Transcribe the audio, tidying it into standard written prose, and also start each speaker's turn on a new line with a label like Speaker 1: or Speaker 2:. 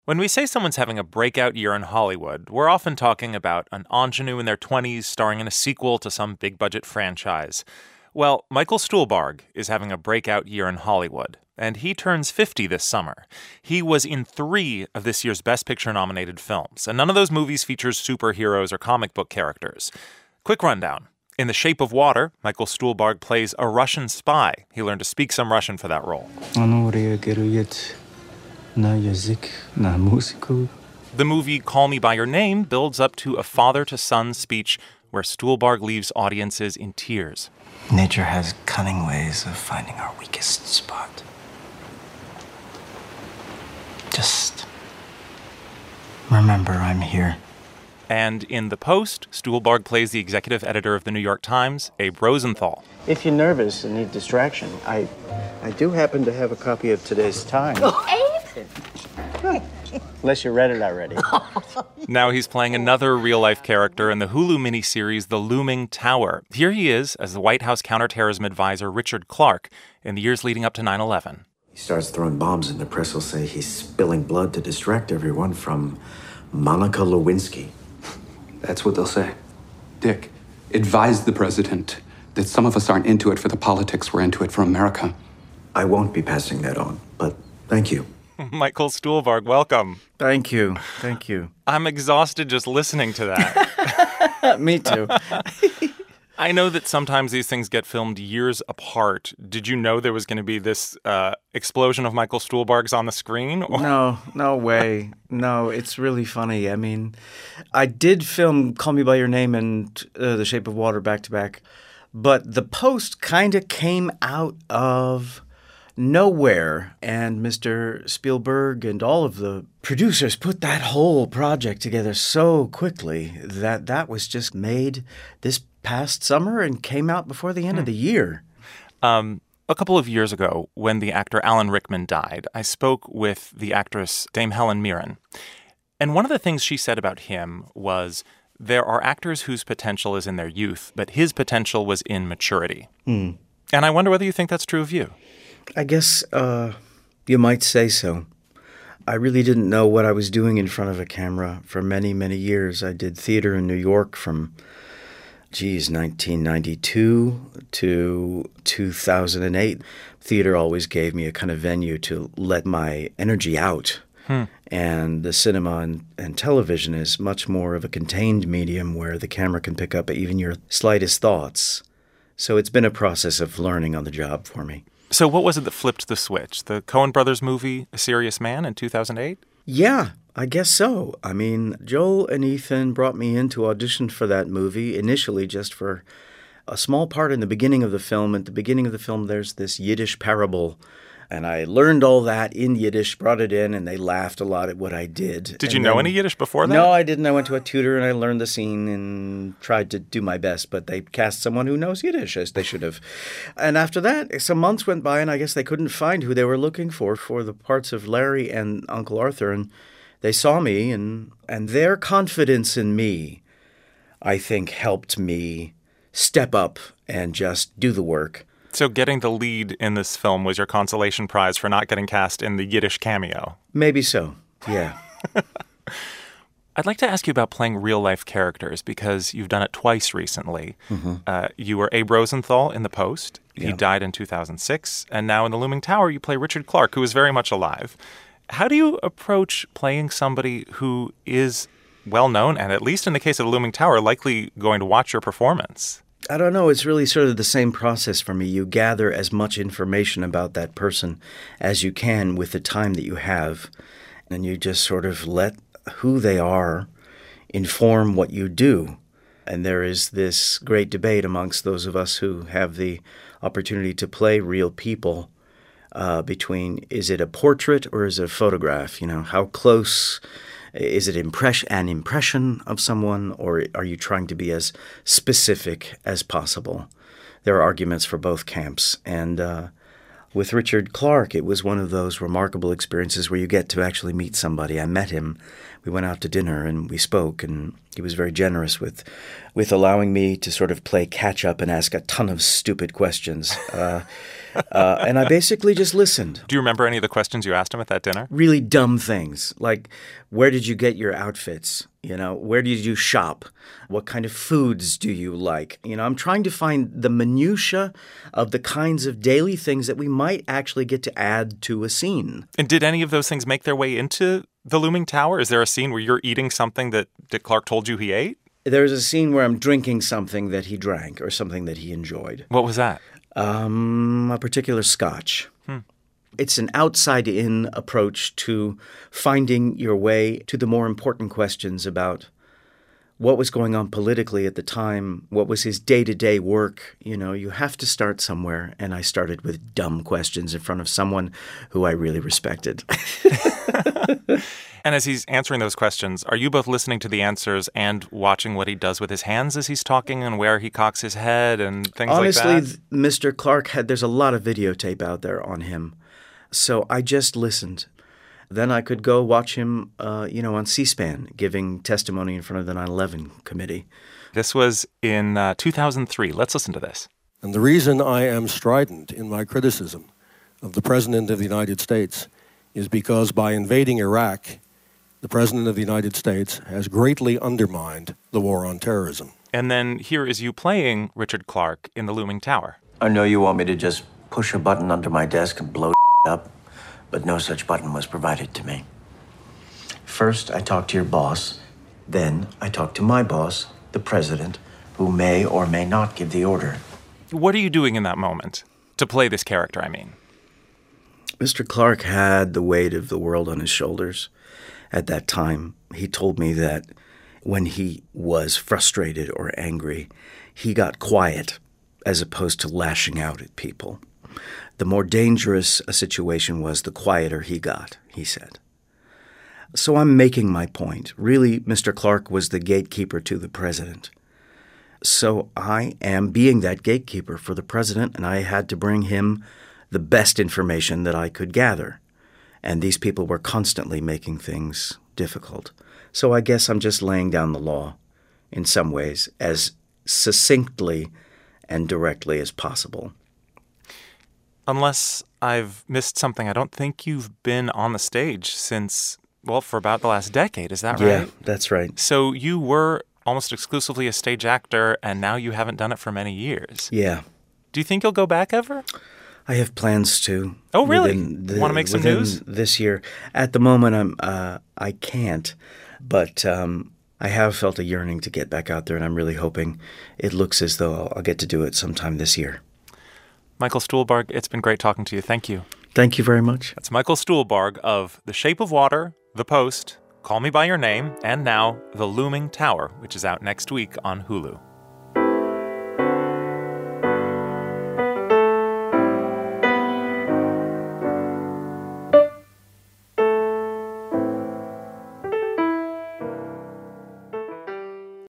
Speaker 1: When we say someone's having a breakout year in Hollywood, we're often talking about an ingenue in their 20s starring in a sequel to some big-budget franchise. Well, Michael Stuhlbarg is having a breakout year in Hollywood, and he turns 50 this summer. He was in 3 of this year's Best Picture-nominated films, and none of those movies features superheroes or comic book characters. Quick rundown. In The Shape of Water, Michael Stuhlbarg plays a Russian spy. He learned to speak some Russian for that role. The movie Call Me By Your Name builds up to a father-to-son speech where Stuhlbarg leaves audiences in tears.
Speaker 2: Nature has cunning ways of finding our weakest spot. Just remember I'm here.
Speaker 1: And in The Post, Stuhlbarg plays the executive editor of the New York Times, Abe Rosenthal.
Speaker 3: If you're nervous and need distraction, I do happen to have a copy of today's Times.
Speaker 4: Abe?
Speaker 3: Unless you read it already.
Speaker 1: Now he's playing another real-life character in the Hulu miniseries The Looming Tower. Here he is as the White House counterterrorism advisor Richard Clarke in the years leading up to 9/11.
Speaker 5: He starts throwing bombs and the press will say he's spilling blood to distract everyone from Monica Lewinsky.
Speaker 6: That's what they'll say. Dick, advise the president that some of us aren't into it for the politics, we're into it for America.
Speaker 5: I won't be passing that on, but thank you.
Speaker 1: Michael Stuhlbarg, welcome.
Speaker 3: Thank you. Thank you.
Speaker 1: I'm exhausted just listening to that.
Speaker 3: Me too.
Speaker 1: I know that sometimes these things get filmed years apart. Did you know there was going to be this explosion of Michael Stuhlbargs on the screen?
Speaker 3: No way. No, it's really funny. I mean, I did film Call Me By Your Name and The Shape of Water back to back, but The Post kind of came out of nowhere, and Mr. Spielberg and all of the producers put that whole project together so quickly that was just made this past summer and came out before the end of the year.
Speaker 1: A couple of years ago, when the actor Alan Rickman died, I spoke with the actress Dame Helen Mirren. And one of the things she said about him was there are actors whose potential is in their youth, but his potential was in maturity. And I wonder whether you think that's true of you.
Speaker 3: I guess you might say so. I really didn't know what I was doing in front of a camera for many, many years. I did theater in New York from 1992 to 2008. Theater always gave me a kind of venue to let my energy out. And the cinema and television is much more of a contained medium where the camera can pick up even your slightest thoughts. So it's been a process of learning on the job for me.
Speaker 1: So what was it that flipped the switch? The Coen Brothers movie, A Serious Man, in 2008?
Speaker 3: Yeah, I guess so. I mean, Joel and Ethan brought me in to audition for that movie, initially just for a small part in the beginning of the film. At the beginning of the film, there's this Yiddish parable, and I learned all that in Yiddish, brought it in, and they laughed a lot at what I did.
Speaker 1: Did you know any Yiddish before that?
Speaker 3: No, I didn't. I went to a tutor, and I learned the scene and tried to do my best, but they cast someone who knows Yiddish, as they should have. And after that, some months went by, and I guess they couldn't find who they were looking for the parts of Larry and Uncle Arthur, and they saw me, and their confidence in me, I think, helped me step up and just do the work.
Speaker 1: So getting the lead in this film was your consolation prize for not getting cast in the Yiddish cameo?
Speaker 3: Maybe so, yeah.
Speaker 1: I'd like to ask you about playing real-life characters because you've done it twice recently. You were Abe Rosenthal in The Post. He died in 2006. And now in The Looming Tower, you play Richard Clarke, who is very much alive. How do you approach playing somebody who is well-known and, at least in the case of The Looming Tower, likely going to watch your performance?
Speaker 3: I don't know. It's really sort of the same process for me. You gather as much information about that person as you can with the time that you have, and you just sort of let who they are inform what you do. And there is this great debate amongst those of us who have the opportunity to play real people between, is it a portrait or is it a photograph? You know, how close is it an impression of someone, or are you trying to be as specific as possible? There are arguments for both camps. And with Richard Clarke, it was one of those remarkable experiences where you get to actually meet somebody. I met him we went out to dinner and we spoke, and he was very generous with allowing me to sort of play catch up and ask a ton of stupid questions. And I basically just listened.
Speaker 1: Do you remember any of the questions you asked him at that dinner?
Speaker 3: Really dumb things, like where did you get your outfits? Where did you shop? What kind of foods do you like? I'm trying to find the minutia of the kinds of daily things that we might actually get to add to a scene.
Speaker 1: And did any of those things make their way into the Looming Tower? Is there a scene where you're eating something that Dick Clark told you he ate?
Speaker 3: There's a scene where I'm drinking something that he drank or something that he enjoyed.
Speaker 1: What was that?
Speaker 3: A particular scotch. It's an outside-in approach to finding your way to the more important questions about what was going on politically at the time, what was his day-to-day work. You have to start somewhere, and I started with dumb questions in front of someone who I really respected.
Speaker 1: And as he's answering those questions, are you both listening to the answers and watching what he does with his hands as he's talking and where he cocks his head and things
Speaker 3: Honestly,
Speaker 1: like that?
Speaker 3: Mr. Clark there's a lot of videotape out there on him. So I just listened. Then I could go watch him, on C-SPAN giving testimony in front of the 9/11 committee.
Speaker 1: This was in 2003. Let's listen to this.
Speaker 4: And the reason I am strident in my criticism of the President of the United States is because by invading Iraq, the President of the United States has greatly undermined the war on terrorism.
Speaker 1: And then here is you playing Richard Clark in the Looming Tower.
Speaker 2: I know you want me to just push a button under my desk and blow up, but no such button was provided to me. First, I talked to your boss. Then, I talked to my boss, the president, who may or may not give the order.
Speaker 1: What are you doing in that moment? To play this character, I mean.
Speaker 3: Mr. Clark had the weight of the world on his shoulders at that time. He told me that when he was frustrated or angry, he got quiet as opposed to lashing out at people. The more dangerous a situation was, the quieter he got, he said. So I'm making my point. Really, Mr. Clark was the gatekeeper to the president. So I am being that gatekeeper for the president, and I had to bring him the best information that I could gather. And these people were constantly making things difficult. So I guess I'm just laying down the law in some ways as succinctly and directly as possible.
Speaker 1: Unless I've missed something, I don't think you've been on the stage since, for about the last decade. Is that right?
Speaker 3: Yeah, that's right.
Speaker 1: So you were almost exclusively a stage actor, and now you haven't done it for many years.
Speaker 3: Yeah.
Speaker 1: Do you think you'll go back ever?
Speaker 3: I have plans to.
Speaker 1: Oh, really? Want to make some news?
Speaker 3: This year. At the moment, I can't, but I have felt a yearning to get back out there, and I'm really hoping it looks as though I'll get to do it sometime this year.
Speaker 1: Michael Stuhlbarg, it's been great talking to you. Thank you.
Speaker 3: Thank you very much.
Speaker 1: That's Michael Stuhlbarg of The Shape of Water, The Post, Call Me By Your Name, and now The Looming Tower, which is out next week on Hulu.